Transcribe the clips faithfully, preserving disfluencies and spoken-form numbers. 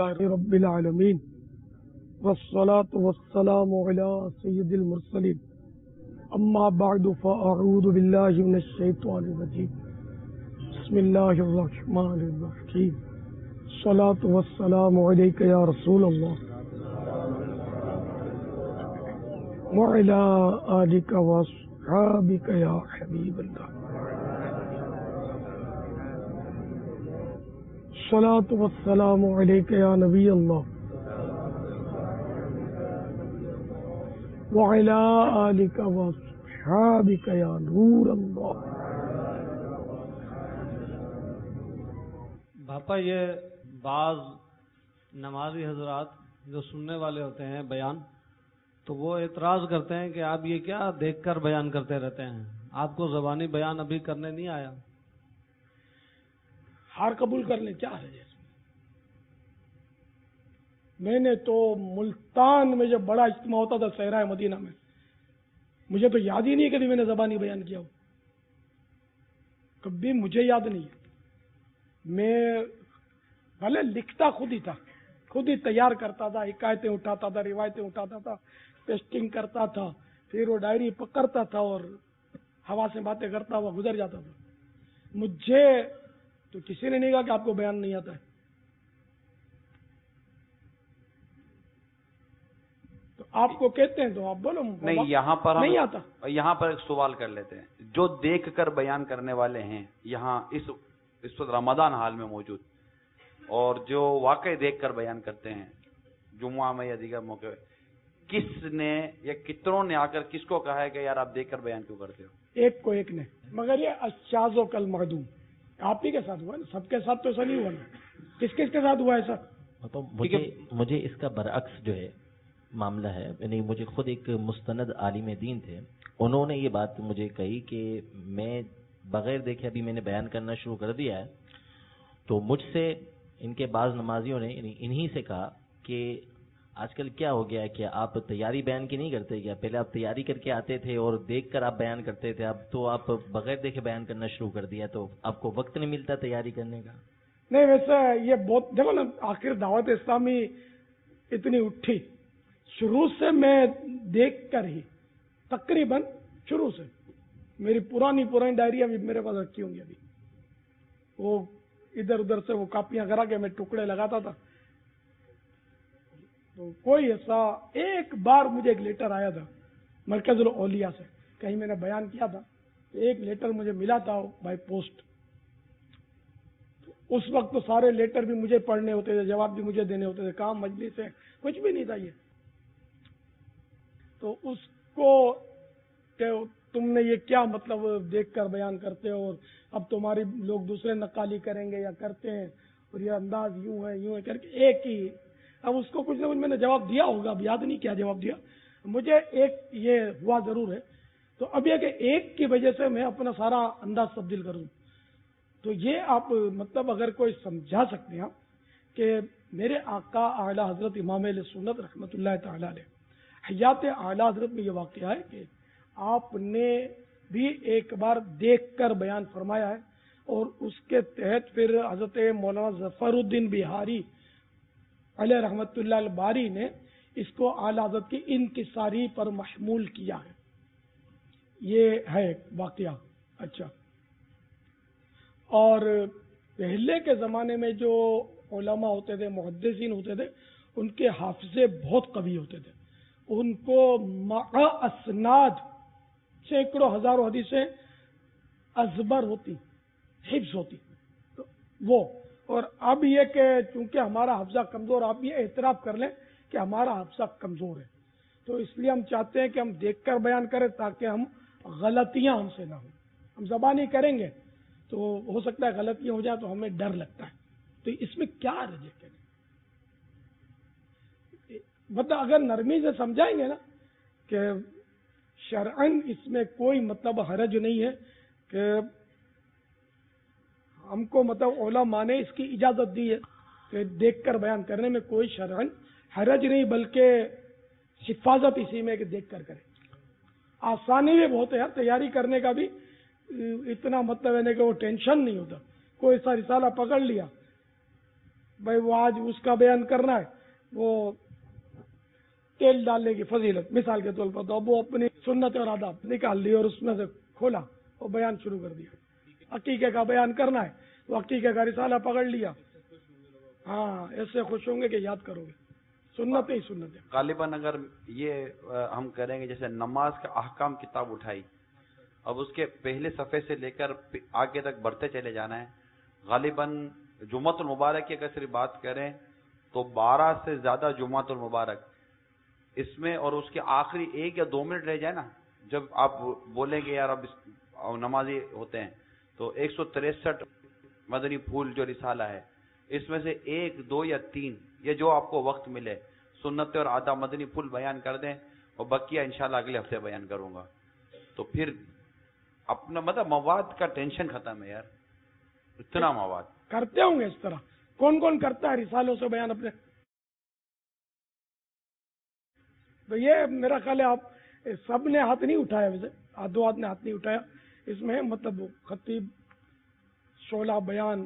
لله رب العالمين والصلاة والسلام على سيد المرسلين أما بعد فأعوذ بالله من الشيطان الرجيم بسم الله الرحمن الرحيم الصلاة والسلام عليك يا رسول الله وعلى آلك وأصحابك يا حبيب الله الصلاة والسلام عليك يا نبي الله وعلى آلك وأصحابك يا نور الله. باپا یہ بعض نمازی حضرات جو سننے والے ہوتے ہیں بیان، تو وہ اعتراض کرتے ہیں کہ آپ یہ کیا دیکھ کر بیان کرتے رہتے ہیں، آپ کو زبانی بیان ابھی کرنے نہیں آیا؟ ہار قبول کر لیں، کیا ہے جیسے میں نے تو ملتان میں جب بڑا اجتماع ہوتا تھا صحرائے مدینہ میں، مجھے تو یاد ہی نہیں کبھی میں نے زبانی بیان کیا ہو، کبھی مجھے یاد نہیں ہے. میں بھلے لکھتا خود ہی تھا، خود ہی تیار کرتا تھا، حکایتیں اٹھاتا تھا، روایتیں اٹھاتا تھا، ٹیسٹنگ کرتا تھا، پھر وہ ڈائری پکڑتا تھا اور ہوا سے باتیں کرتا ہوا گزر جاتا تھا. مجھے تو کسی نے نہیں کہا کہ آپ کو بیان نہیں آتا ہے. تو آپ کو کہتے ہیں تو آپ بولو. نہیں، یہاں پر نہیں آتا. یہاں پر ایک سوال کر لیتے ہیں. جو دیکھ کر بیان کرنے والے ہیں یہاں اس اس وقت رمضان حال میں موجود، اور جو واقعی دیکھ کر بیان کرتے ہیں جمعہ میں یا دیگر موقع، کس نے یا کتنوں نے آ کر کس کو کہا ہے کہ یار آپ دیکھ کر بیان کیوں کرتے ہو؟ ایک کو ایک نے، مگر یہ اشاذ و کل معدوم آپ ہی کے ساتھ ہوا نا، سب کے ساتھ تو ایسا نہیں ہوا نا. کس کس کے ساتھ ہوا ایسا؟ مجھے مجھے اس کا برعکس جو ہے معاملہ ہے. یعنی مجھے خود ایک مستند عالم دین تھے، انہوں نے یہ بات مجھے کہی کہ میں بغیر دیکھے ابھی میں نے بیان کرنا شروع کر دیا ہے، تو مجھ سے ان کے بعض نمازیوں نے یعنی انہی سے کہا کہ آج کل کیا ہو گیا ہے کہ آپ تیاری بیان کی نہیں کرتے کیا؟ پہلے آپ تیاری کر کے آتے تھے اور دیکھ کر آپ بیان کرتے تھے، اب تو آپ بغیر دیکھے بیان کرنا شروع کر دیا، تو آپ کو وقت نہیں ملتا تیاری کرنے کا؟ نہیں، ویسے یہ بہت دیکھو نا، آخر دعوت اسلامی اتنی اٹھی، شروع سے میں دیکھ کر ہی تقریباً شروع سے میری پرانی پرانی ڈائری ابھی میرے پاس رکھی ہوں گی، ابھی وہ ادھر ادھر سے وہ کاپیاں کرا کے میں ٹکڑے لگاتا تھا. تو کوئی ایسا ایک بار مجھے ایک لیٹر آیا تھا مرکز الاولیاء سے، کہیں میں نے بیان کیا تھا، ایک لیٹر مجھے ملا تھا بائی پوسٹ. اس وقت تو سارے لیٹر بھی مجھے پڑھنے ہوتے تھے، جواب بھی مجھے دینے ہوتے تھے، کام مجلس سے کچھ بھی نہیں تھا یہ. تو اس کو کہ تم نے یہ کیا مطلب دیکھ کر بیان کرتے ہو، اور اب تمہاری لوگ دوسرے نقالی کریں گے یا کرتے ہیں، اور یہ انداز یوں ہے یوں ہے کر کے ایک ہی. اب اس کو کچھ نہ کچھ میں نے جواب دیا ہوگا، اب یاد نہیں کیا جواب دیا مجھے. ایک یہ ہوا ضرور ہے. تو اب یہ کہ ایک کی وجہ سے میں اپنا سارا انداز تبدیل کروں، تو یہ آپ مطلب اگر کوئی سمجھا سکتے ہیں کہ میرے آقا اعلیٰ حضرت امام اہل سنت رحمۃ اللہ تعالی علیہ حیات اعلیٰ حضرت میں یہ واقعہ ہے کہ آپ نے بھی ایک بار دیکھ کر بیان فرمایا ہے، اور اس کے تحت پھر حضرت مولانا ظفر الدین بہاری علیہ رحمۃ اللہ الباری نے اس کو اعلیٰ حضرت کی انکساری پر محمول کیا ہے. یہ ہے واقعہ. اچھا، اور پہلے کے زمانے میں جو علماء ہوتے تھے، محدثین ہوتے تھے، ان کے حافظے بہت قوی ہوتے تھے. ان کو مع اسناد سینکڑوں ہزاروں حدیثیں ازبر ہوتی، حفظ ہوتی. تو وہ اور اب یہ کہ چونکہ ہمارا حافظہ کمزور، آپ یہ اعتراف کر لیں کہ ہمارا حافظہ کمزور ہے، تو اس لیے ہم چاہتے ہیں کہ ہم دیکھ کر بیان کریں تاکہ ہم غلطیاں ہم سے نہ ہوں. ہم زبانی کریں گے تو ہو سکتا ہے غلطیاں ہو جائیں، تو ہمیں ڈر لگتا ہے. تو اس میں کیا رجے کریں؟ مطلب اگر نرمی سے سمجھائیں گے نا کہ شرعاً اس میں کوئی مطلب حرج نہیں ہے، کہ ہم کو مطلب علماء نے اس کی اجازت دی ہے کہ دیکھ کر بیان کرنے میں کوئی شرعاً حرج نہیں، بلکہ حفاظت اسی میں کہ دیکھ کر کریں. آسانی بھی بہت ہے یار، تیاری کرنے کا بھی اتنا مطلب ہے کہ وہ ٹینشن نہیں ہوتا. کوئی سا رسالہ پکڑ لیا، भाई वो आज उसका बयान करना है, वो तेल डालने की फजीलत मिसाल के तौर पर, तो अब वो अपनी सुन्नत और आदाब निकाल ली और उसमें से खोला और बयान शुरू कर दिया। अकीके का बयान करना है, वो अकीके का रिसाला पकड़ लिया, हाँ ऐसे खुश होंगे कि याद करोगे, सुन्नत ही सुन्नत है। गालिबन अगर ये हम करेंगे, जैसे नमाज का अहकाम किताब उठाई, अब उसके पहले सफ़े से लेकर आगे तक बढ़ते चले जाना है। गालिबन जुम्मतुल मुबारक की अगर सिर्फ बात करें तो बारह से ज़्यादा जुम्मतुल मुबारक इसमें, और उसके आखिरी एक या दो मिनट रह जाए ना, जब आप बोलेंगे यार अब नमाजी होते हैं, तो एक सौ तिरसठ मदनी फूल जो रिसाला है, इसमें से एक दो या तीन, ये जो आपको वक्त मिले, सुन्नत और आधा मदनी फूल बयान कर दें, और बकिया इंशाल्लाह अगले हफ्ते बयान करूंगा। तो फिर अपना मतलब मवाद का टेंशन खत्म है यार, इतना मवाद करते होंगे इस तरह। कौन कौन करता है रिसालों से बयान अपने? तो ये मेरा ख्याल है आप सब ने हाथ नहीं उठाया, वैसे आधो हाथ ने हाथ नहीं उठाया इसमें, मतलब खतीब शोला बयान।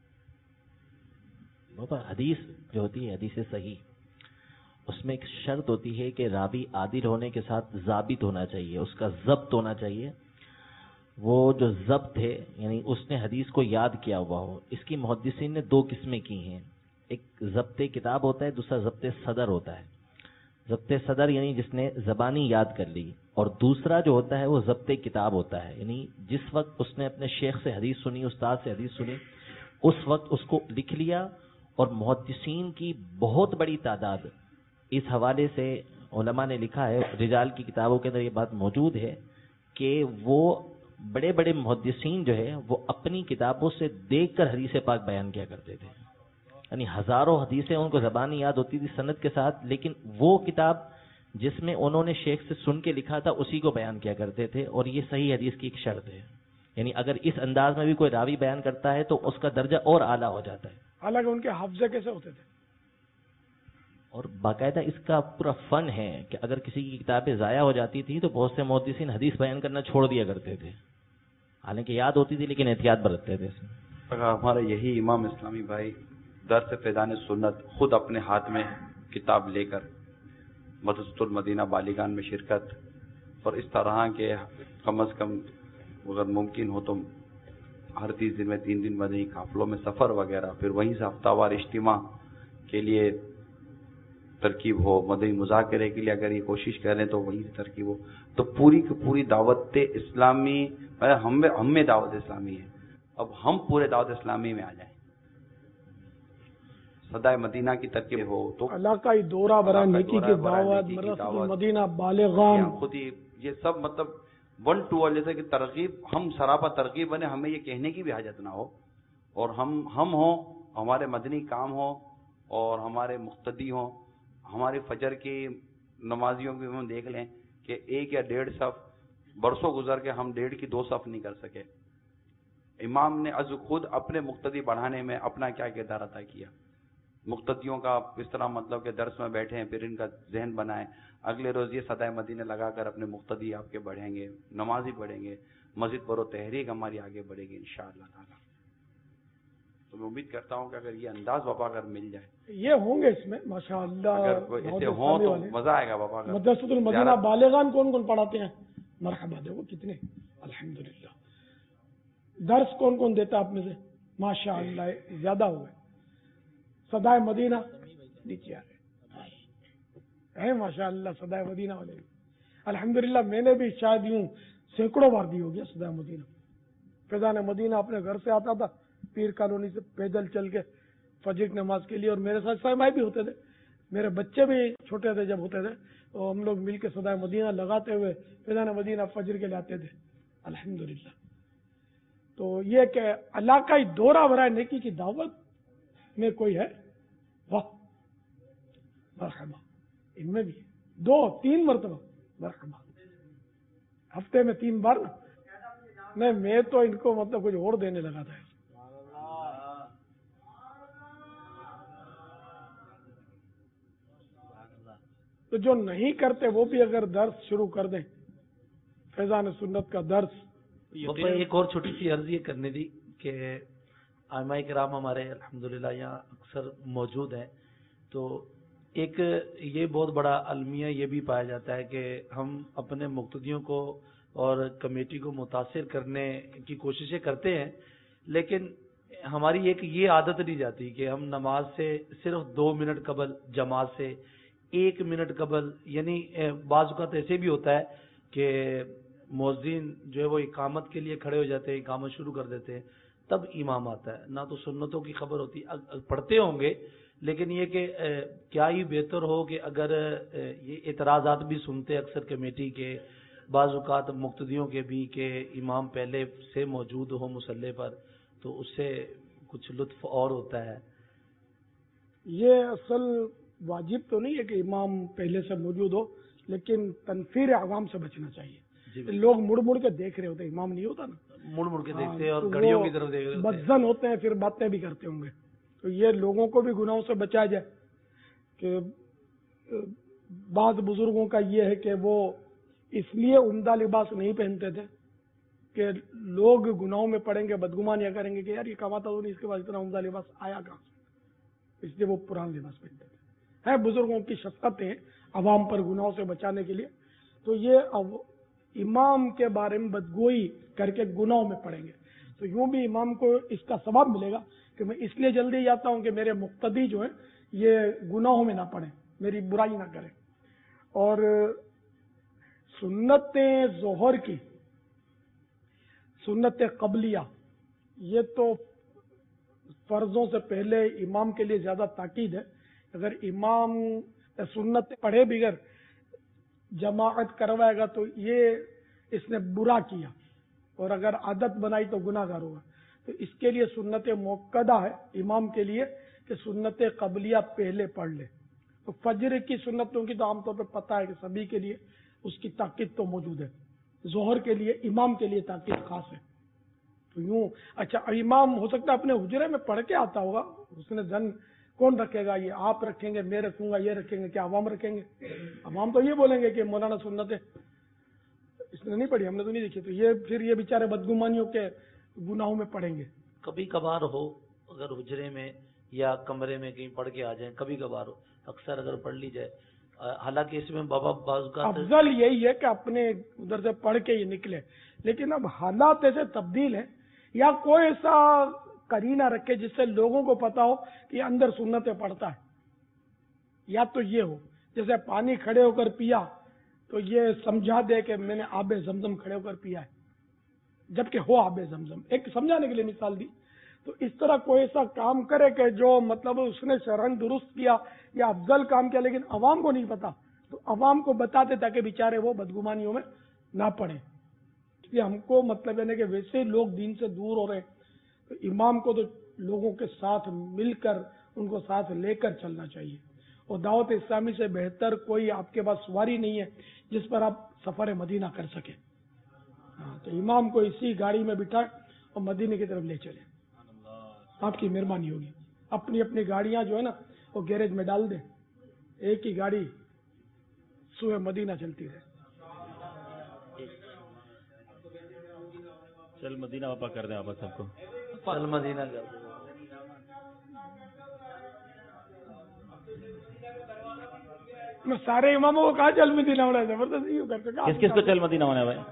बाबा हदीस जो होती है, हदीस सही, उसमें एक शर्त होती है कि रावी आदिल होने के साथ जाबित होना चाहिए, उसका जब्त होना चाहिए। वो जो जब्त है यानी उसने हदीस को याद किया हुआ हो। इसकी मुहद्दिसीन ने दो किस्में की हैं, एक जब्त किताब होता है, दूसरा जब्त सदर होता है। जब्त सदर यानी जिसने ज़बानी याद कर ली, और दूसरा जो होता है वो जब्त किताब होता है, यानी जिस वक्त उसने अपने शेख से हदीस सुनी, उस्ताद से हदीस सुनी, उस वक्त उसको लिख लिया। और मुहद्दिसीन की बहुत बड़ी तादाद इस हवाले से उलमा ने लिखा है, रिजाल की किताबों के अंदर ये बात मौजूद है कि वो बड़े बड़े मुहद्दिसीन जो है वो अपनी किताबों से देखकर हदीस पाक बयान किया करते थे, यानी हजारों हदीसें उनको ज़बानी याद होती थी सनद के साथ, लेकिन वो किताब जिसमें उन्होंने शेख से सुन के लिखा था उसी को बयान किया करते थे। और ये सही हदीस की एक शर्त है, यानी अगर इस अंदाज में भी कोई रावी बयान करता है तो उसका दर्जा और आला हो जाता है। हालांकि उनके हाफजे कैसे होते थे, और बाकायदा इसका पूरा फन है कि अगर किसी की किताबें ज़ाया हो जाती थी तो बहुत से मुहद्दिसीन हदीस बयान करना छोड़ दिया करते थे, हालांकि याद होती थी लेकिन एहतियात बरतते थे इसमें। अगर हमारा यही इमाम इस्लामी भाई दर्स फैज़ान सुन्नत खुद अपने हाथ में किताब लेकर मदरसतुल मदीना बालिगान में शिरकत, और इस तरह के कम अज़ कम अगर मुमकिन हो तो हर तीस दिन में तीन दिन मदनी काफिलों में सफ़र वगैरह, फिर वहीं से हफ्तावार इज्तिमा के लिए तरकीब हो, मदनी मुज़ाकरे के लिए अगर ये कोशिश करें तो वहीं से तरकीब हो, तो पूरी की पूरी दावत इस्लामी हम में हम में दावत इस्लामी है। अब हम पूरे दावत इस्लामी में आ जाएं, सदाए मदीना की तरकीब हो, तो इलाकाई दौरा बरा नेकी की दावत, मदरसतुल मदीना बालिगान, खुद ही ये सब मतलब वन टू वन, जैसे कि तरकीब, हम सरापा तरकीब बने, हमें ये कहने की भी हाजत ना हो, और हम हम हो, हमारे मदनी काम हो, और हमारे मुक्तदी हो, हमारे फजर की नमाजियों की हम देख लें कि एक या डेढ़ सफ बरसों गुजर के हम डेढ़ की दो सफ नहीं कर सके। इमाम ने अज खुद अपने मुक्तदी बढ़ाने में अपना क्या किरदार अदा किया, मुक्तदियों का इस तरह मतलब कि दर्स में बैठे हैं, फिर इनका जहन बनाए, अगले रोज ये सदाए मदीने लगाकर अपने मुक्तदी आपके बढ़ेंगे, नमाजी बढ़ेंगे, मस्जिद बरो तहरीक हमारी आगे बढ़ेगी इंशाअल्लाह ताला। तो मैं उम्मीद करता हूँ कि अगर ये अंदाज बाबा अगर मिल जाए, ये होंगे इसमें माशाअल्लाह, अगर कोई ऐसे हो तो मजा आएगा बाबा। मदरसतुल मदीना बालिगान कौन कौन पढ़ाते हैं? मरहबा, देखो कितने अल्हम्दुलिल्लाह। दर्स कौन कौन देता आप में से? माशाअल्लाह ज्यादा हुए। सदाए मदीना नीचे आ गए हैं माशाअल्लाह, सदाए मदीना वाले अल्हम्दुलिल्लाह। मैंने भी शायद यूं सैकड़ों बार दी होगी सदाए मदीना। फैज़ान मदीना अपने घर से आता था पीर कॉलोनी से पैदल चल के फजर की नमाज के लिए, और मेरे साथ सहमाई भी होते थे, मेरे बच्चे भी छोटे थे जब होते थे, तो हम लोग मिलकर सदाए मदीना लगाते हुए फैज़ान मदीना फजर के लिए आते थे अल्हम्दुलिल्लाह। तो ये कि इलाकाई दौरा बराए नेकी की दावत में कोई है? वाह मरहबा, इनमें भी दो तीन मरतबा मरहबा, हफ्ते में तीन बार ना। नहीं, मैं तो इनको मतलब कुछ और देने लगा था। तो जो नहीं करते वो भी अगर दर्स शुरू कर दें, फैज़ान सुन्नत का दर्स। एक और छोटी सी अर्ज ये करने दी कि آئمہ کرام ہمارے الحمدللہ یہاں اکثر موجود ہیں، تو ایک یہ بہت بڑا المیہ یہ بھی پایا جاتا ہے کہ ہم اپنے مقتدیوں کو اور کمیٹی کو متاثر کرنے کی کوششیں کرتے ہیں، لیکن ہماری ایک یہ عادت نہیں جاتی کہ ہم نماز سے صرف دو منٹ قبل، جماعت سے ایک منٹ قبل، یعنی بعض اوقات ایسے بھی ہوتا ہے کہ مؤذن جو ہے وہ اقامت کے لیے کھڑے ہو جاتے ہیں، اقامت شروع کر دیتے ہیں، تب امام آتا ہے، نہ تو سنتوں کی خبر ہوتی، پڑھتے ہوں گے، لیکن یہ کہ کیا ہی بہتر ہو کہ اگر یہ اعتراضات بھی سنتے اکثر کمیٹی کے، بعض اوقات مقتدیوں کے بھی، کہ امام پہلے سے موجود ہو مصلی پر، تو اس سے کچھ لطف اور ہوتا ہے۔ یہ اصل واجب تو نہیں ہے کہ امام پہلے سے موجود ہو، لیکن تنفیر عوام سے بچنا چاہیے۔ جی لوگ مڑ مڑ کے دیکھ رہے ہوتے، امام نہیں ہوتا نا، مڑ مڑ کے دیکھتے ہیں اور تو گھڑیوں وہ کی طرف دیکھ رہے ہوتے ہیں۔ بدزن ہوتے ہیں، پھر باتیں بھی کرتے ہوں گے، تو یہ لوگوں کو بھی گناہوں سے بچایا جائے۔ کہ بعض بزرگوں کا یہ ہے کہ وہ اس لیے عمدہ لباس نہیں پہنتے تھے کہ لوگ گناہوں میں پڑیں گے، بدگمانیاں کریں گے کہ یار یہ کماتا تو نہیں، اس کے پاس اتنا عمدہ لباس آیا کہاں سے، اس لیے وہ پرانا لباس پہنتے تھے۔ ہے بزرگوں کی شفقتیں عوام پر گناہوں سے بچانے کے لیے، تو یہ اب امام کے بارے میں بدگوئی کر کے گناہوں میں پڑیں گے، تو یوں بھی امام کو اس کا ثواب ملے گا کہ میں اس لیے جلدی جاتا ہوں کہ میرے مقتدی جو ہیں یہ گناہوں میں نہ پڑیں، میری برائی نہ کریں۔ اور سنت ظہر کی، سنت قبلیہ، یہ تو فرضوں سے پہلے امام کے لیے زیادہ تاکید ہے۔ اگر امام سنت پڑھے بغیر جماعت کروائے گا تو یہ اس نے برا کیا، اور اگر عادت بنائی تو گناہ گار ہوگا۔ تو اس کے لیے سنت موقدہ ہے امام کے لیے کہ سنت قبلیہ پہلے پڑھ لے۔ تو فجر کی سنتوں کی تو عام طور پہ پتہ ہے کہ سبھی کے لیے اس کی تاکید تو موجود ہے، ظہر کے لیے امام کے لیے تاکید خاص ہے۔ تو یوں اچھا امام ہو سکتا ہے اپنے حجرے میں پڑھ کے آتا ہوگا، اس نے زن کون رکھے گا، یہ آپ رکھیں گے، میں رکھوں گا، یہ رکھیں گے، کیا عوام رکھیں گے؟ عوام تو یہ بولیں گے کہ مولانا سنت ہے، اس نے نہیں پڑھی، ہم نے تو نہیں دیکھی، تو یہ پھر یہ بیچارے بدگمانیوں کے گناہوں میں پڑیں گے۔ کبھی کبھار ہو، اگر حجرے میں یا کمرے میں کہیں پڑھ کے آ جائیں، کبھی کبھار ہو، اکثر اگر پڑھ لی جائے، حالانکہ اس میں بابا بعض کا افضل یہی ہے کہ اپنے ادھر سے پڑھ کے یہ نکلے، لیکن اب حالات ایسے تبدیل ہیں، یا کوئی ایسا قرینہ رکھے جس سے لوگوں کو پتا ہو کہ اندر سنتیں پڑھتا ہے، یا تو یہ ہو جیسے پانی کھڑے ہو کر پیا تو یہ سمجھا دے کہ میں نے آب زمزم کھڑے ہو کر پیا ہے، جبکہ ہو آب زمزم، ایک سمجھانے کے لیے مثال دی۔ تو اس طرح کوئی ایسا کام کرے کہ جو مطلب اس نے شرعاً درست کیا یا افضل کام کیا، لیکن عوام کو نہیں پتا، تو عوام کو بتاتے تاکہ بیچارے وہ بدگمانیوں میں نہ پڑیں۔ اس لیے ہم کو مطلب ہے کہ ویسے لوگ دین سے دور ہو رہے ہیں، تو امام کو تو لوگوں کے ساتھ مل کر ان کو ساتھ لے کر چلنا چاہیے۔ اور دعوت اسلامی سے بہتر کوئی آپ کے پاس سواری نہیں ہے جس پر آپ سفر مدینہ کر سکیں، ہاں، تو امام کو اسی گاڑی میں بٹھائے اور مدینے کی طرف لے چلے، آپ کی مہربانی ہوگی۔ اپنی اپنی گاڑیاں جو ہے نا وہ گیریج میں ڈال دیں، ایک ہی گاڑی سوئے مدینہ چلتی رہے۔ چل مدینہ واپس کر دیں آپ سب کو، چل مدینہ کر دیں۔ میں سارے اماموں کو کہا چل مدینہ ہونا ہے، زبردست یوں کرتے کس کس کو چل مدینہ ہونا ہے بھائی؟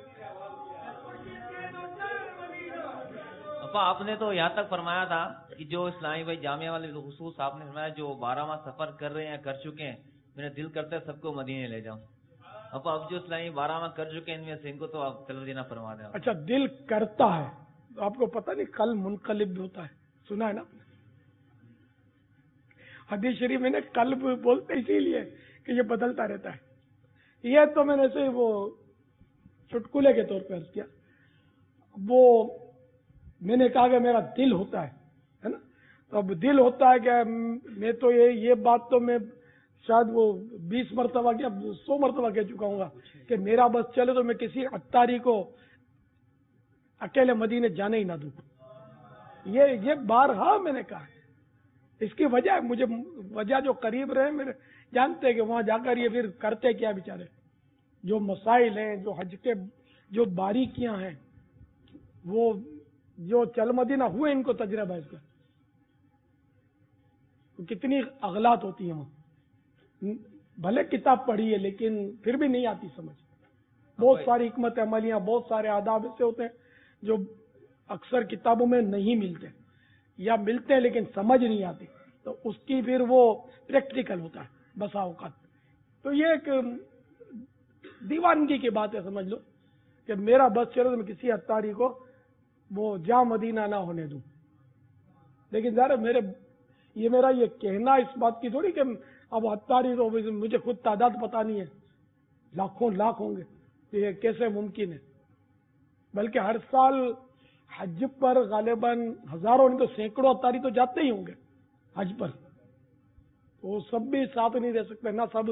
آپ نے تو یہاں تک فرمایا تھا کہ جو اسلامی بھائی جامعہ والے خصوص آپ نے فرمایا جو بارہ ماہ سفر کر رہے ہیں، کر چکے ہیں، میرا دل کرتا ہے سب کو مدینے لے جاؤں۔ اب اب جو اسلامی بارہ ماہ کر چکے ہیں ان میں سے ان کو تو آپ چل مدینہ فرما دیں۔ اچھا دل کرتا ہے تو آپ کو پتہ نہیں قلب منقلب ہوتا ہے، سنا ہے نا حدیث شریف میں نے قلب بولتے اسی لیے کہ یہ بدلتا رہتا ہے۔ یہ تو میں نے ایسے وہ چٹکلے کے طور پہ عرض کیا، وہ میں نے کہا کہ میرا دل ہوتا ہے نا، تو اب دل ہوتا ہے کہ میں تو یہ یہ بات تو میں شاید وہ بیس مرتبہ کیا سو مرتبہ کہہ چکا ہوں گا کہ میرا بس چلے تو میں کسی اتاری کو اکیلے مدینے جانے ہی نہ دوں، یہ یہ بارہا میں نے کہا ہے۔ اس کی وجہ مجھے وجہ جو قریب رہے میرے جانتے کہ وہاں جا کر یہ پھر کرتے کیا بیچارے، جو مسائل ہیں، جو حج کے جو باریکیاں ہیں، وہ جو چل مدینہ ہوئے ان کو تجربہ ہے اس کا، کتنی اغلاط ہوتی ہیں وہاں، بھلے کتاب پڑھی ہے لیکن پھر بھی نہیں آتی سمجھ. بہت ساری حکمت عملیاں، بہت سارے آداب ایسے ہوتے ہیں جو اکثر کتابوں میں نہیں ملتے، یا ملتے ہیں لیکن سمجھ نہیں آتی، تو اس کی پھر وہ پریکٹیکل ہوتا ہے بسا اوقات. تو یہ ایک دیوانگی کی بات ہے، سمجھ لو کہ میرا بس چلے تو میں کسی اتاری کو وہ جا مدینہ نہ ہونے دوں. لیکن ذرا میرے یہ میرا یہ کہنا اس بات کی تھوڑی کہ اب اتاری تو مجھے خود تعداد پتہ نہیں ہے، لاکھوں لاکھ ہوں گے، یہ کیسے ممکن ہے؟ بلکہ ہر سال حج پر غالباً ہزاروں نہیں تو سینکڑوں اتاری تو جاتے ہی ہوں گے حج پر. وہ سب بھی ساتھ نہیں رہ سکتے، نہ سب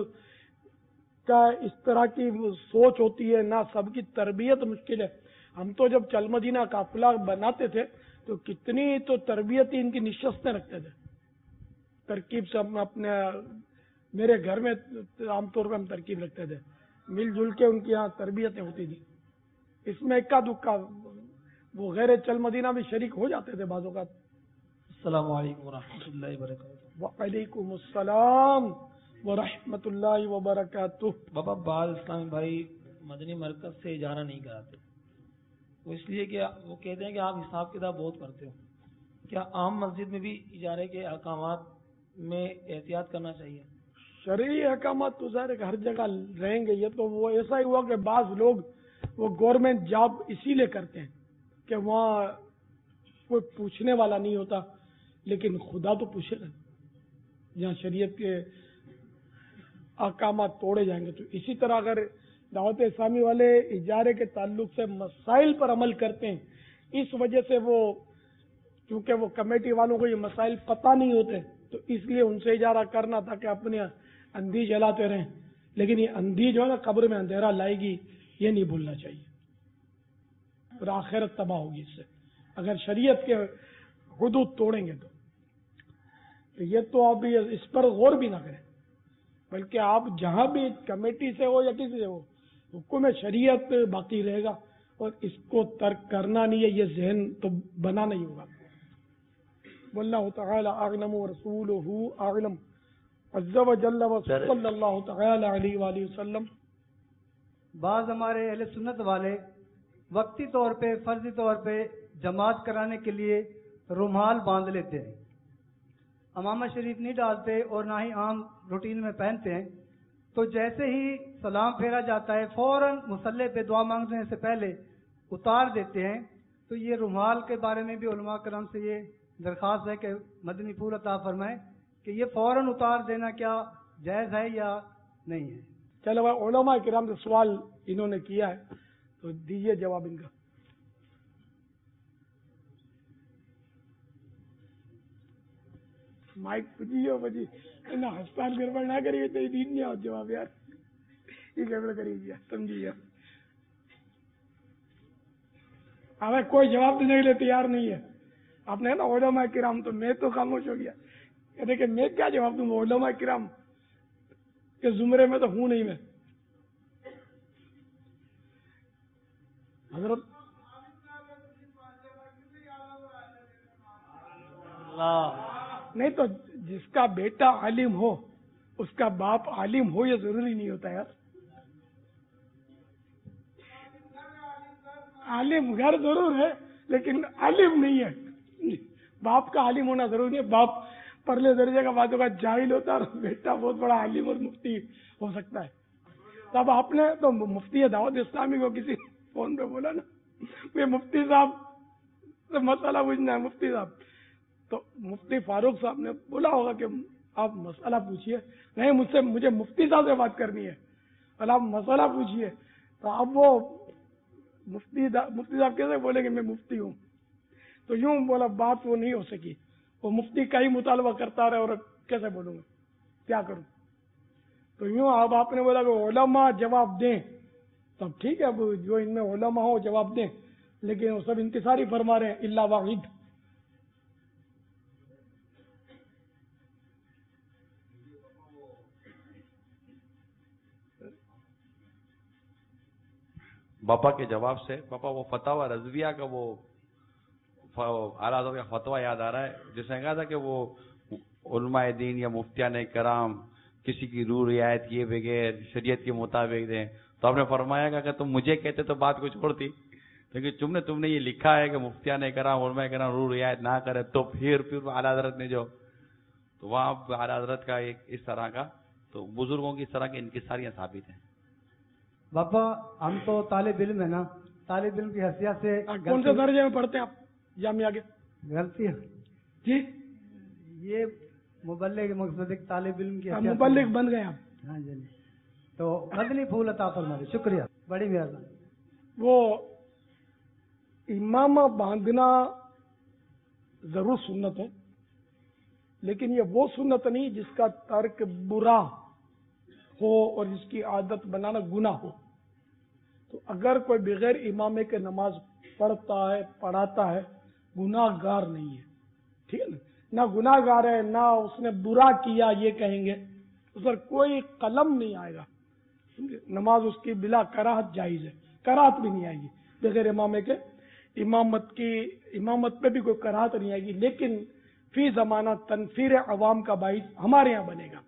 کا اس طرح کی سوچ ہوتی ہے، نہ سب کی تربیت مشکل ہے. ہم تو جب چل مدینہ قافلہ بناتے تھے تو کتنی تو تربیتی ان کی نشستیں رکھتے تھے، ترکیب سے ہم اپنے میرے گھر میں عام طور پہ ہم ترکیب رکھتے تھے، مل جل کے ان کی یہاں تربیتیں ہوتی تھی. اس میں اکا دکا وہ غیر چل مدینہ بھی شریک ہو جاتے تھے بعض اوقات. السلام علیکم ورحمۃ اللہ وبرکاتہ. وعلیکم السلام ورحمۃ اللہ وبرکاتہ. بابا بعض اسلامی بھائی مدنی مرکز سے اجارہ نہیں کراتے، وہ اس لیے کہ وہ کہتے ہیں کہ آپ حساب کتاب بہت کرتے ہو. کیا عام مسجد میں بھی اجارے کے احکامات میں احتیاط کرنا چاہیے؟ شرعی احکامات تو ظاہر ہے کہ ہر جگہ رہیں گے. یہ تو وہ ایسا ہی ہوا کہ بعض لوگ وہ گورنمنٹ جاب اسی لیے کرتے ہیں کہ وہاں کوئی پوچھنے والا نہیں ہوتا، لیکن خدا تو پوچھے گا جہاں شریعت کے احکامات توڑے جائیں گے. تو اسی طرح اگر دعوت اسلامی والے اجارے کے تعلق سے مسائل پر عمل کرتے ہیں، اس وجہ سے وہ کیونکہ وہ کمیٹی والوں کو یہ مسائل پتہ نہیں ہوتے تو اس لیے ان سے اجارہ کرنا تھا کہ اپنے اندھی جلاتے رہیں. لیکن یہ اندھی جو ہے نا قبر میں اندھیرا لائے گی، یہ نہیں بھولنا چاہیے، اور آخرت تباہ ہوگی اس سے اگر شریعت کے حدود توڑیں گے. تو یہ تو آپ اس پر غور بھی نہ کریں، بلکہ آپ جہاں بھی کمیٹی سے ہو یا کسی سے ہو، حکم شریعت باقی رہے گا اور اس کو ترک کرنا نہیں ہے. یہ ذہن تو بنا نہیں ہوگا. واللہ تعالی اعلم ورسولہ اعلم عز وجل وصلی اللہ تعالی علیہ وآلہ وسلم. بعض ہمارے اہل سنت والے وقتی طور پہ فرضی طور پہ جماعت کرانے کے لیے رومال باندھ لیتے ہیں، امامہ شریف نہیں ڈالتے اور نہ ہی عام روٹین میں پہنتے ہیں. تو جیسے ہی سلام پھیرا جاتا ہے فوراً مصلی پہ دعا مانگنے سے پہلے اتار دیتے ہیں. تو یہ رومال کے بارے میں بھی علماء کرام سے یہ درخواست ہے کہ مدنی پھول عطا فرمائیں کہ یہ فوراً اتار دینا کیا جائز ہے یا نہیں ہے؟ چلو علماء کرام سے سوال انہوں نے کیا ہے تو دیجئے جواب ان کا. مائک پوچھیے بجی نہ ہستان گڑبڑ نہ کریے تو دین نہیں آؤ جواب یار یہ گڑبڑ کریے سمجھیے. ہمیں کوئی جواب دینے کے لیے تیار نہیں ہے. آپ نے نا علماء کرام تو میں تو خاموش ہو گیا. دیکھیں میں کیا جواب دوں؟ علماء کرام کے زمرے میں تو ہوں نہیں میں. حضرت نہیں تو جس کا بیٹا عالم ہو اس کا باپ عالم ہو یہ ضروری نہیں ہوتا یار. عالم گھر ضرور ہے لیکن عالم نہیں ہے. باپ کا عالم ہونا ضروری ہے. باپ پرلے درجے کا باتوں کا جاہل ہوتا ہے اور بیٹا بہت بڑا عالم اور مفتی ہو سکتا ہے. تب آپ نے تو مفتی دعوت اسلامی کو کسی فون پہ بولا نا یہ مفتی صاحب سے مسئلہ پوچھنا ہے مفتی صاحب, تو مفتی فاروق صاحب نے بولا ہوگا کہ آپ مسئلہ پوچھیے. نہیں مجھ سے مجھے مفتی صاحب سے بات کرنی ہے اور آپ مسئلہ پوچھیے. تو اب وہ مفتی مفتی صاحب کیسے بولیں گے میں مفتی ہوں؟ تو یوں بولا بات وہ نہیں ہو سکی. وہ مفتی کا ہی مطالبہ کرتا رہے اور کیسے بولوں گا, کیا کروں؟ تو یوں اب آپ نے بولا کہ علماء جواب دیں, تب ٹھیک ہے, اب جو ان میں علماء ہو جواب دیں, لیکن وہ سب انتصاری فرما رہے ہیں الا واحد. باپا کے جواب سے, باپا وہ فتاوی رضویہ کا وہ اعلیٰ حضرت کا فتویٰ یاد آ رہا ہے جس نے کہا تھا کہ وہ علماء دین یا مفتیان کرام کسی کی روح رعایت کیے بغیر شریعت کے مطابق دیں، تو آپ نے فرمایا کہ اگر تم مجھے کہتے تو بات کچھ اور تھی، لیکن تم نے تم نے یہ لکھا ہے کہ مفتیان کرام علماء کرام روح رعایت نہ کرے، تو پھر پھر اعلیٰ حضرت نے جو تو وہاں اعلیٰ حضرت کا ایک اس طرح کا، تو بزرگوں کی اس طرح کی انکساریاں ثابت ہیں۔ باپا ہم تو طالب علم ہے نا، طالب علم کی حیثیت سے کون سے درجے میں پڑھتے ہیں آپ جامعہ کے؟ غلطی ہے جی یہ مبلغ مقصد ایک طالب علم کی حیثیت مبلغ بن گئے آپ؟ ہاں جی تو مدنی پھول عطا فرمائے، شکریہ، بڑی مہربانی۔ وہ امامہ باندھنا ضرور سنت ہے، لیکن یہ وہ سنت نہیں جس کا ترک برا ہو اور جس کی عادت بنانا گناہ ہو۔ تو اگر کوئی بغیر امامے کے نماز پڑھتا ہے پڑھاتا ہے گناہ گار نہیں ہے، ٹھیک ہے نا، نہ گناہ گار ہے نہ اس نے برا کیا یہ کہیں گے، اس پر کوئی قلم نہیں آئے گا، نماز اس کی بلا کراہت جائز ہے، کراہت بھی نہیں آئے گی بغیر امامے کے، امامت کی امامت پہ بھی کوئی کراہت نہیں آئے گی، لیکن فی زمانہ تنفیر عوام کا باعث ہمارے یہاں بنے گا،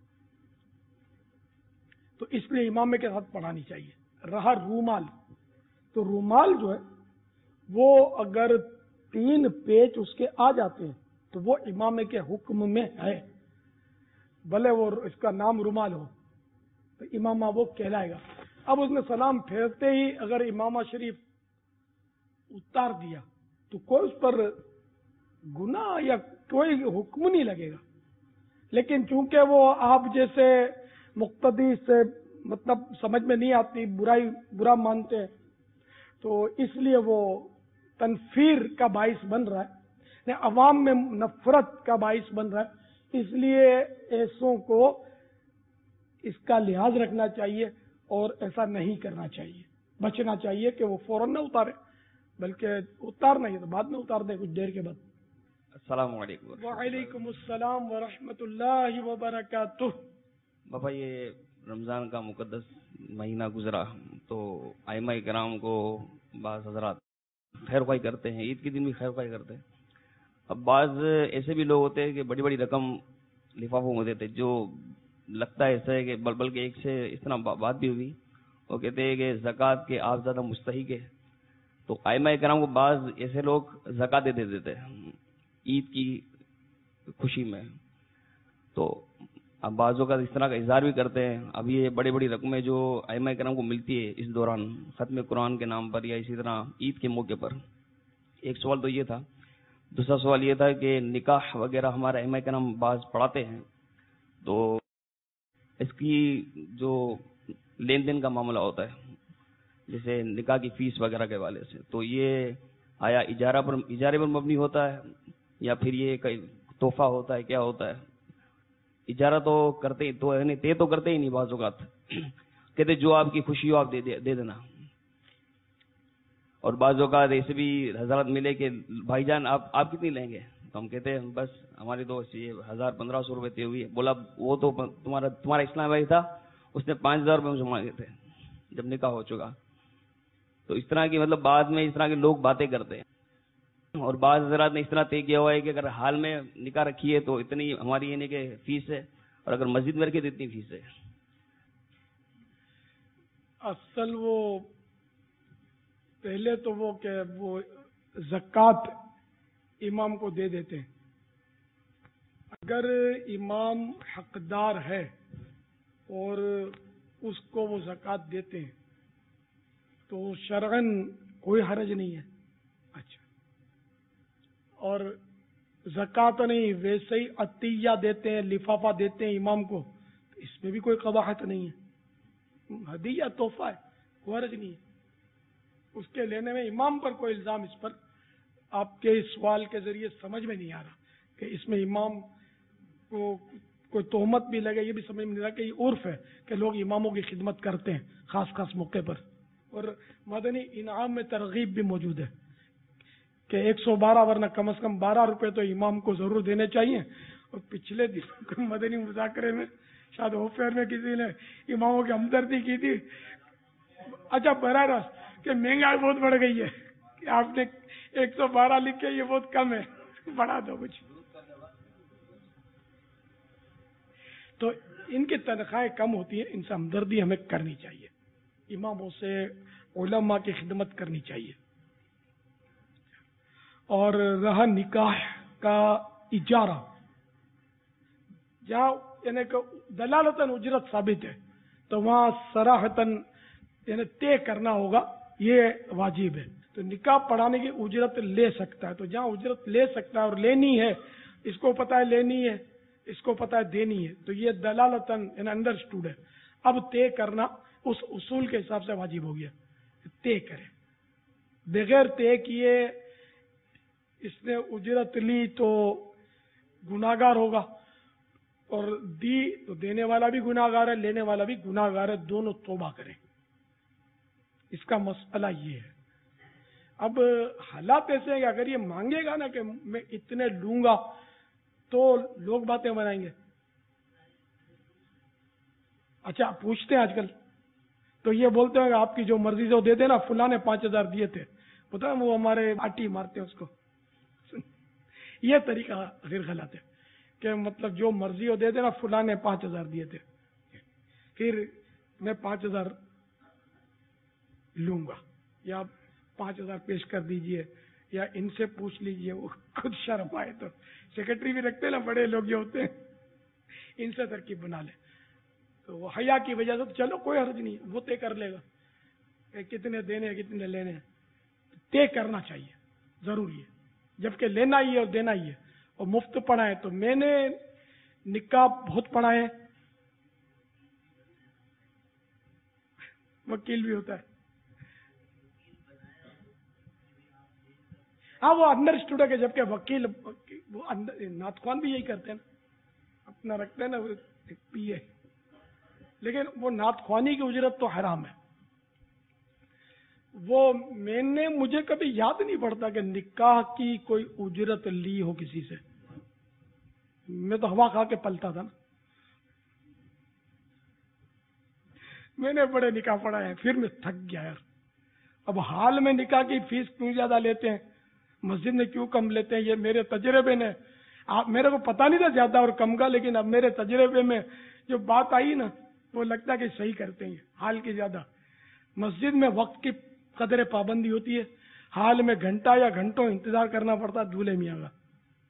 تو اس لیے امامے کے ساتھ پڑھانی چاہیے۔ رہا رومال، تو رومال جو ہے وہ اگر تین پیچ اس کے آ جاتے ہیں تو وہ امامے کے حکم میں ہے، بھلے وہ اس کا نام رومال ہو تو امامہ وہ کہلائے گا۔ اب اس نے سلام پھیرتے ہی اگر امامہ شریف اتار دیا تو کوئی اس پر گناہ یا کوئی حکم نہیں لگے گا، لیکن چونکہ وہ آپ جیسے مقتدی سے مطلب سمجھ میں نہیں آتی، برائی برا مانتے ہیں، تو اس لیے وہ تنفیر کا باعث بن رہا ہے، عوام میں نفرت کا باعث بن رہا ہے، اس لیے ایسوں کو اس کا لحاظ رکھنا چاہیے اور ایسا نہیں کرنا چاہیے، بچنا چاہیے کہ وہ فوراً نہ اتارے، بلکہ اتارنا ہی تو بعد میں اتار دیں کچھ دیر کے بعد۔ السلام علیکم۔ وعلیکم السلام ورحمۃ اللہ وبرکاتہ۔ بابا یہ رمضان کا مقدس مہینہ گزرا تو ائمہ کرام کو بعض حضرات خیر خواہی کرتے ہیں، عید کے دن بھی خیر خواہی کرتے ہیں۔ اب بعض ایسے بھی لوگ ہوتے ہیں کہ بڑی بڑی رقم لفافوں میں دیتے، جو لگتا ہے ایسا ہے کہ بل بلکہ ایک سے اس طرح بات بھی ہوئی، وہ کہتے ہیں کہ زکوٰۃ کے آپ زیادہ مستحق ہے، تو ائمہ کرام کو بعض ایسے لوگ زکوٰۃ دے دیتے ہیں عید کی خوشی میں، تو اب بعضوں کا اس طرح کا اظہار بھی کرتے ہیں۔ اب یہ بڑی بڑی رقمیں جو ائمہ کرام کو ملتی ہے اس دوران ختم قرآن کے نام پر یا اسی طرح عید کے موقع پر، ایک سوال تو یہ تھا۔ دوسرا سوال یہ تھا کہ نکاح وغیرہ ہمارے ائمہ کرام بعض پڑھاتے ہیں، تو اس کی جو لین دین کا معاملہ ہوتا ہے جیسے نکاح کی فیس وغیرہ کے حوالے سے، تو یہ آیا اجارہ پر اجارے پر مبنی ہوتا ہے یا پھر یہ تحفہ ہوتا ہے، کیا ہوتا ہے؟ اجارہ تو کرتے ہی تو یعنی طے تو کرتے ہی نہیں، بعض اوقات کہتے جو آپ کی خوشی ہو آپ دے دے دینا، اور بعض اوقات ایسے بھی حضرات ملے کہ بھائی جان آپ آپ کتنی لیں گے، تو ہم کہتے ہیں بس ہماری تو یہ ہزار پندرہ سو روپئے طے ہوئی ہے۔ بولا وہ تو تمہارا تمہارا اسلام بھائی تھا، اس نے پانچ ہزار روپئے مجھے مانگے تھے جب نکاح ہو چکا۔ تو اس طرح کی مطلب بعد میں اس طرح کے لوگ باتیں کرتے ہیں، اور بعض حضرات نے اس طرح طے کیا ہوا ہے کہ اگر حال میں نکاح رکھی ہے تو اتنی ہماری یعنی کہ فیس ہے، اور اگر مسجد میں رکھی تو اتنی فیس ہے۔ اصل وہ پہلے تو وہ کہ وہ زکوٰۃ امام کو دے دیتے ہیں، اگر امام حقدار ہے اور اس کو وہ زکوٰۃ دیتے ہیں تو شرعاً کوئی حرج نہیں ہے۔ اچھا، اور زکوٰۃ نہیں ویسے ہی عطیہ دیتے ہیں، لفافہ دیتے ہیں امام کو، تو اس میں بھی کوئی قباحت نہیں ہے، ہدیہ تحفہ ہے، کوئی حرج نہیں ہے اس کے لینے میں۔ امام پر کوئی الزام اس پر آپ کے اس سوال کے ذریعے سمجھ میں نہیں آ رہا کہ اس میں امام کو کوئی تہمت بھی لگے، یہ بھی سمجھ میں نہیں رہا کہ یہ عرف ہے کہ لوگ اماموں کی خدمت کرتے ہیں خاص خاص موقع پر۔ اور مدنی انعام میں ترغیب بھی موجود ہے کہ ایک سو بارہ ورنہ کم از کم بارہ روپے تو امام کو ضرور دینے چاہیے۔ اور پچھلے دن مدنی مذاکرے میں شاید ہوفیر میں کسی نے اماموں کی ہمدردی کی تھی، اچھا براہ راست کہ مہنگائی بہت بڑھ گئی ہے کہ آپ نے ایک سو بارہ لکھے یہ بہت کم ہے, بڑھا دو کچھ. تو ان کی تنخواہیں کم ہوتی ہیں, ان سے ہمدردی ہمیں کرنی چاہیے, اماموں سے علماء کی خدمت کرنی چاہیے. اور رہا نکاح کا اجارہ, جہاں یعنی کہ دلالتاً اجرت ثابت ہے تو وہاں صراحتاً یعنی طے کرنا ہوگا, یہ واجب ہے. تو نکاح پڑھانے کی اجرت لے سکتا ہے, تو جہاں اجرت لے سکتا ہے اور لینی ہے, اس کو پتہ ہے لینی ہے, اس کو پتہ ہے دینی ہے, تو یہ دلالتاً یعنی انڈرسٹوڈ ہے. اب طے کرنا اس اصول کے حساب سے واجب ہو گیا, طے کرے. بغیر طے کیے اس نے اجرت لی تو گناہگار ہوگا, اور دی تو دینے والا بھی گناہگار ہے, لینے والا بھی گناہگار ہے, دونوں توبہ کریں. اس کا مسئلہ یہ ہے. اب حالات ایسے ہیں کہ اگر یہ مانگے گا نا کہ میں اتنے لوں گا تو لوگ باتیں بنائیں گے. اچھا پوچھتے ہیں آج کل تو یہ بولتے ہیں کہ آپ کی جو مرضی سے وہ دے دے نا, فلاں نے پانچ ہزار دیے تھے, پتا ہے وہ ہمارے آٹی مارتے ہیں اس کو. یہ طریقہ پھر غلط ہے کہ مطلب جو مرضی ہو دے دے نا, فلاں نے پانچ ہزار دیے تھے, پھر میں پانچ ہزار لوں گا, یا پانچ ہزار پیش کر دیجئے, یا ان سے پوچھ لیجئے, وہ خود شرم آئے تو سیکرٹری بھی رکھتے ہیں نا بڑے لوگ جو ہوتے ہیں, ان سے ترکیب بنا لے. تو وہ حیا کی وجہ سے تو چلو کوئی حرج نہیں, وہ طے کر لے گا کہ کتنے دینے ہیں کتنے لینے ہیں. طے کرنا چاہیے, ضروری ہے, جبکہ لینا ہی ہے اور دینا ہی ہے. اور مفت پڑھائے تو میں نے نکاح بہت پڑھائے, وکیل بھی ہوتا ہے. ہاں وہ انڈرسٹوڈ ہے کہ جبکہ وکیل وہ ناتخوان بھی یہی کرتے ہیں, اپنا رکھتے ہیں نا پی اے, لیکن وہ ناتخوانی کی اجرت تو حرام ہے. وہ میں نے مجھے کبھی یاد نہیں پڑتا کہ نکاح کی کوئی اجرت لی ہو کسی سے. میں تو ہوا کھا کے پلتا تھا نا. میں نے بڑے نکاح پڑھائے ہیں, پھر میں تھک گیا یار. اب حال میں نکاح کی فیس کیوں زیادہ لیتے ہیں, مسجد میں کیوں کم لیتے ہیں, یہ میرے تجربے نے, آپ میرے کو پتا نہیں تھا زیادہ اور کم کا, لیکن اب میرے تجربے میں جو بات آئی نا وہ لگتا ہے کہ صحیح کرتے ہیں حال کی زیادہ. مسجد میں وقت کی قدر پابندی ہوتی ہے, حال میں گھنٹہ یا گھنٹوں انتظار کرنا پڑتا دولہے میاں کا.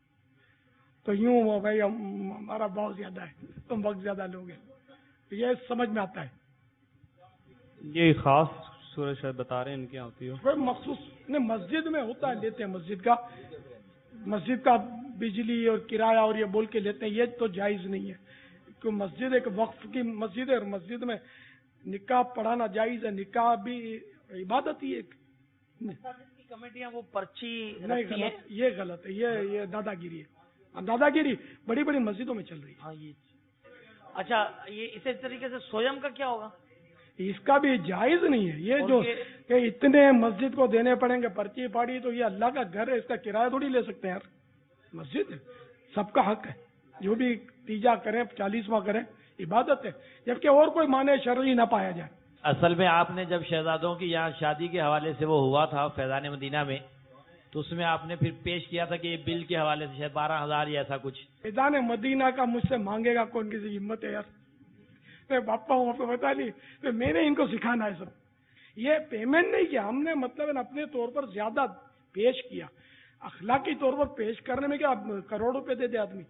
تو یوں بھائی ہمارا بہت زیادہ ہے, تم وقت زیادہ لوگے, یہ سمجھ میں آتا ہے. یہ خاص سورج شاید بتا رہے ہیں ان کی ہوتی ہے مخصوص نہیں, مسجد میں ہوتا ہے, لیتے ہیں مسجد کا, مسجد کا بجلی اور کرایہ اور یہ بول کے لیتے ہیں, یہ تو جائز نہیں ہے. کہ مسجد ایک وقف کی مسجد ہے, اور مسجد میں نکاح پڑھانا جائز ہے. نکاح بھی عبادت ہی ایک. کمیٹیاں وہ پرچی نہیں, غلط, یہ غلط ہے, یہ یہ دادا گیری ہے. دادا گیری بڑی بڑی مسجدوں میں چل رہی ہے. ہاں یہ اچھا, یہ اسی طریقے سے سویم کا کیا ہوگا؟ اس کا بھی جائز نہیں ہے. یہ جو کہ اتنے مسجد کو دینے پڑیں گے پرچی پاڑی, تو یہ اللہ کا گھر ہے, اس کا کرایہ تھوڑی لے سکتے ہیں یار. مسجد ہے, سب کا حق ہے, جو بھی تیجا کریں چالیسواں کریں عبادت ہے, جبکہ اور کوئی معنی شرعی نہ پایا جائے. اصل میں آپ نے جب شہزادوں کی یہاں شادی کے حوالے سے وہ ہوا تھا فیضان مدینہ میں, تو اس میں آپ نے پھر پیش کیا تھا کہ یہ بل کے حوالے سے شاید بارہ ہزار یا ایسا کچھ. فیضان مدینہ کا مجھ سے مانگے گا کون, کسی ہمت ہے یار. میں باپا ہوں, آپ کو بتا نہیں, تو میں نے ان کو سکھانا ہے سب. یہ پیمنٹ نہیں کیا ہم نے, مطلب اپنے طور پر زیادہ پیش کیا. اخلاقی طور پر پیش کرنے میں کیا کروڑ روپے دے دے آدمی,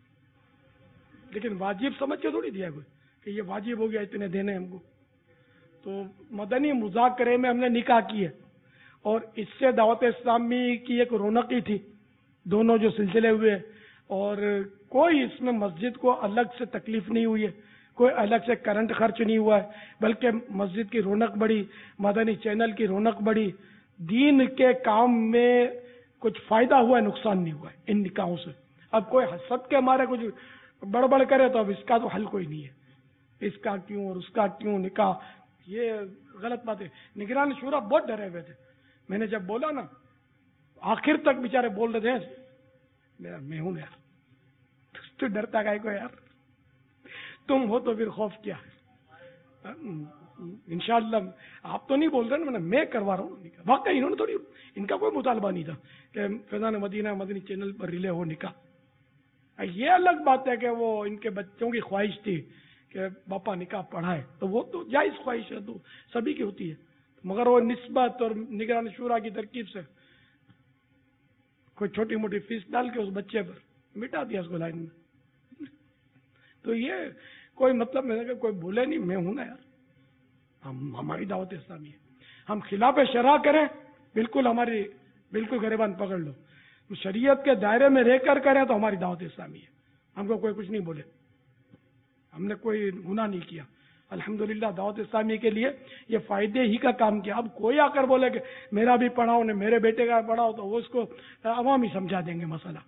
لیکن واجب سمجھ کے تھوڑی دیا کوئی کہ یہ واجب ہو گیا اتنے دینے ہم کو. تو مدنی مذاکرے میں ہم نے نکاح کی ہے, اور اس سے دعوت اسلامی کی ایک رونقی تھی, دونوں جو سلسلے ہوئے, اور کوئی اس میں مسجد کو الگ سے تکلیف نہیں ہوئی ہے, کوئی الگ سے کرنٹ خرچ نہیں ہوا ہے, بلکہ مسجد کی رونق بڑھی, مدنی چینل کی رونق بڑھی, دین کے کام میں کچھ فائدہ ہوا ہے, نقصان نہیں ہوا ہے ان نکاحوں سے. اب کوئی حسد کے مارے کچھ بڑبڑ کرے تو اب اس کا تو حل کوئی نہیں ہے, اس کا کیوں اور اس کا کیوں نکاح, یہ غلط بات ہے. نگران شورا بہت ڈرے ہوئے تھے. میں نے جب بولا نا, آخر تک بیچارے بول رہے تھے میرا میں ہوں یار, تو ڈرتا گائے کو یار, تم ہو تو پھر خوف کیا. इंशाअल्लाह आप तो नहीं बोल रहे ना, मैंने मैं करवा रहा हूँ निकाह। वाकई इन्होंने थोड़ी, इनका कोई मुतालबा नहीं था कि फैजान मदीना मदनी चैनल पर रिले हो निकाह। ये अलग बात है कि वो इनके बच्चों की ख्वाहिश थी कि पापा निकाह पढ़ाए, तो वो तो जायज ख्वाहिश है, तो सभी की होती है, मगर वो निस्बत और निगरान शुरा की तरकीब से कोई छोटी मोटी फीस डाल के उस बच्चे पर मिटा दिया उसको लाइन में। तो ये कोई मतलब मैंने कहा कोई बोले नहीं, मैं हूं ना यार, हम हमारी दावत इस्लामी है, हम खिलाफ शरा करें बिल्कुल, हमारी बिल्कुल गिरबान पकड़ लो, तो शरीयत के दायरे में रहकर करें तो हमारी दावत इस्लामी है, हमको कोई कुछ नहीं बोले, हमने कोई गुनाह नहीं किया। अल्हम्दुलिल्लाह दावत इस्लामी के लिए ये फायदे ही का काम किया। अब कोई आकर बोले कि मेरा भी पढ़ाओ ने मेरे बेटे का पढ़ाओ, तो वो उसको अवाम ही समझा देंगे मसला।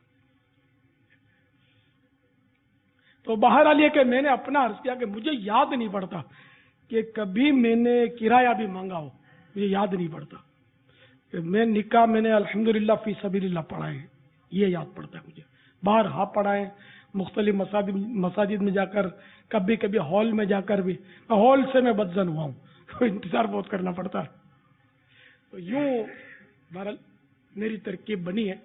तो बहरहाल ये कि मैंने अपना अर्ज किया कि मुझे याद नहीं पड़ता कि कभी मैंने किराया भी मांगा हो, मुझे याद नहीं पड़ता। मैं निकाह मैंने अल्हम्दुलिल्लाह फी सबीलिल्लाह पढ़ाए हैं, ये याद पड़ता है मुझे। बाहर हाँ पढ़ाए, मुख्तलिफ मसाजिद मसाजिद में जाकर, कभी कभी हॉल में जाकर भी, हॉल से मैं बदजन हुआ हूँ, तो इंतजार बहुत करना पड़ता है। तो यूं बहरहाल मेरी तरकीब बनी है।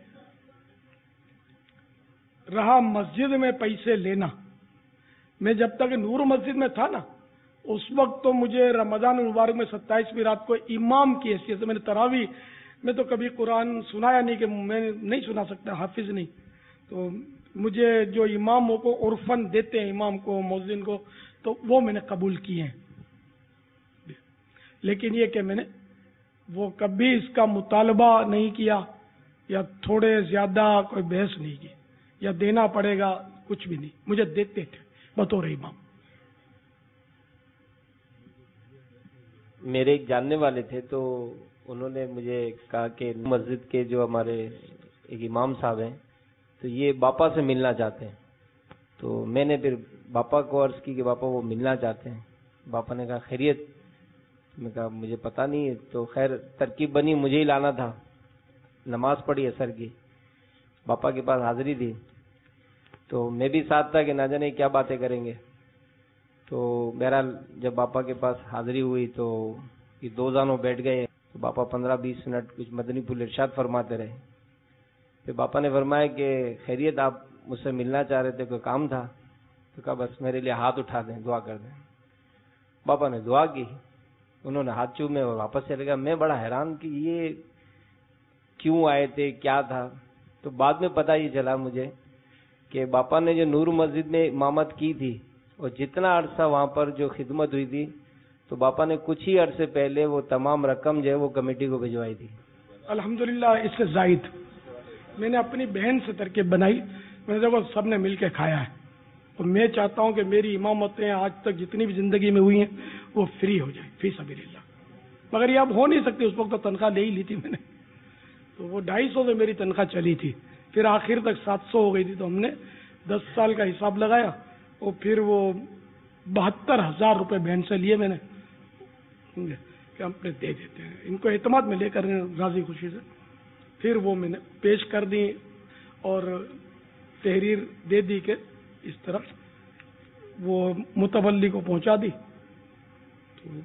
रहा मस्जिद में पैसे लेना, मैं जब तक नूर मस्जिद में था ना, उस वक्त तो मुझे रमजान मुबारक में सत्ताईसवीं रात को इमाम की हैसियत से मैंने तरावी में तो कभी कुरान सुनाया नहीं कि मैं नहीं सुना सकता, हाफिज नहीं, तो मुझे जो इमामों को उर्फन देते हैं, इमाम को मौज़िन को, तो वो मैंने कबूल किए हैं। लेकिन ये कि मैंने वो कभी इसका मुतालबा नहीं किया या थोड़े ज्यादा कोई बहस नहीं की या देना पड़ेगा, कुछ भी नहीं, मुझे देते थे बतौर इमाम। मेरे एक जानने वाले थे, तो उन्होंने मुझे कहा कि मस्जिद के जो हमारे एक इमाम साहब हैं, तो ये बापा से मिलना चाहते हैं। तो मैंने फिर बापा को अर्ज की कि बापा वो मिलना चाहते हैं। बापा ने कहा खैरियत? मैं कहा मुझे पता नहीं है। तो खैर तरकीब बनी, मुझे ही लाना था। नमाज पढ़ी असर की, बापा के पास हाजिरी दी, तो मैं भी साथ था कि ना जाने क्या बातें करेंगे। तो बहरहाल जब बापा के पास हाजिरी हुई तो ये दो जानों बैठ गए, तो बापा पंद्रह बीस मिनट कुछ मदनी पुल इरशाद फरमाते रहे। फिर बापा ने फरमाया कि खैरियत आप मुझसे मिलना चाह रहे थे, कोई काम था? तो कहा बस मेरे लिए हाथ उठा दें, दुआ कर दें। बापा ने दुआ की, उन्होंने हाथ चूमे और वापस चले गया। मैं बड़ा हैरान कि ये क्यों आए थे, क्या था। तो बाद में पता ही चला मुझे कि बापा ने जो नूर मस्जिद में इमामत की थी और जितना अरसा वहां पर जो खिदमत हुई थी, तो बापा ने कुछ ही अरसे पहले वो तमाम रकम जो है वो कमेटी को भिजवाई थी। अल्हम्दुलिल्लाह इससे जायद मैंने अपनी बहन से तरकीब बनाई, मैंने देखो सबने मिल के खाया है, तो मैं चाहता हूं कि मेरी इमामतें आज तक जितनी भी जिंदगी में हुई हैं वो फ्री हो जाए, फी सबीलिल्लाह। मगर ये अब हो नहीं सकती, उस वक्त तो तनख्वाह ले ही ली थी मैंने, तो वो ढाई सौ से मेरी तनख्वाह चली थी, फिर आखिर तक सात सौ हो गई थी। तो हमने दस साल का हिसाब लगाया और फिर वो बहत्तर हजार रुपये बहन से लिए मैंने कि हम अपने दे देते हैं, इनको एतमाद में लेकर राजी खुशी से। फिर वो मैंने पेश कर दी और तहरीर दे दी कि इस तरह वो मुतवल्ली को पहुंचा दी, तो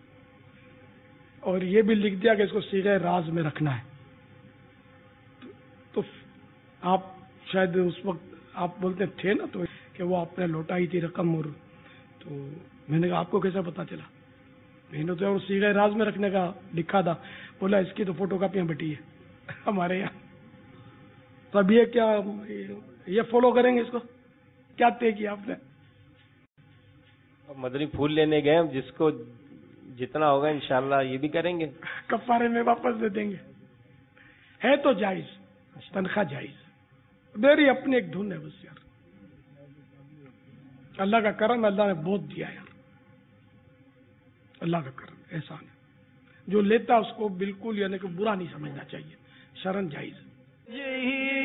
और ये भी लिख दिया कि इसको सीधे राज में रखना है। तो, तो आप शायद उस वक्त आप बोलते थे ना, तो कि वो आपने लौटाई थी रकम, और तो मैंने कहा आपको कैसे पता चला? मैंने तो सीधे राज में रखने का लिखा था। बोला इसकी तो फोटो कापियां बटी है हमारे यहाँ। तो अब ये क्या, ये फॉलो करेंगे इसको? क्या तय किया आपने? मदनी फूल लेने गए, जिसको जितना होगा इंशाल्लाह ये भी करेंगे, कफारे में वापस दे देंगे। है तो जायज, तनख्वाह जायज, मेरी अपनी एक धुन है बस यार। अल्लाह का करम, अल्लाह ने बहुत दिया यार, अल्लाह का करम एहसान है। जो लेता उसको बिल्कुल यानी कि बुरा नहीं समझना चाहिए, शरण जायज। यही